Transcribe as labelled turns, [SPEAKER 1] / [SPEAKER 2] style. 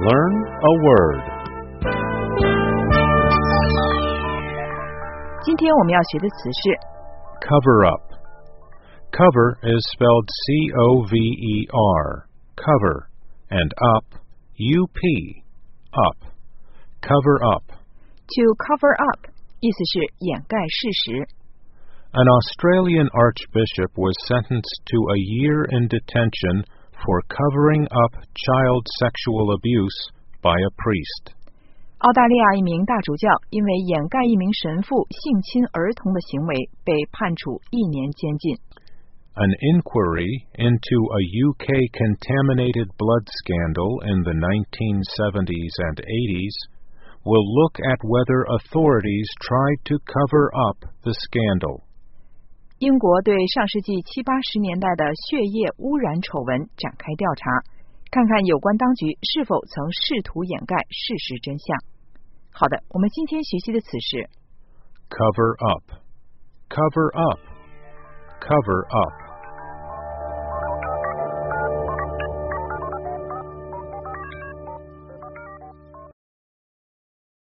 [SPEAKER 1] Learn a word.
[SPEAKER 2] 今天我们要学的词是
[SPEAKER 1] Cover up. Cover is spelled C-O-V-E-R, cover, and up, U-P, up. Cover up.
[SPEAKER 2] to cover up 意思是掩盖事实。
[SPEAKER 1] An Australian archbishop was sentenced to a year in detention for covering up child sexual abuse by a priest.
[SPEAKER 2] 澳大利亚一名大主教因为掩盖一名神父性侵儿童的行为被判处1年监禁。
[SPEAKER 1] An inquiry into a UK contaminated blood scandal in the 1970s and 80s will look at whether authorities tried to cover up the scandal.
[SPEAKER 2] 英国对上世纪70、80年代的血液污染丑闻展开调查，看看有关当局是否曾试图掩盖事实真相。好的，我们今天学习的词是
[SPEAKER 1] Cover up. Cover up. Cover up.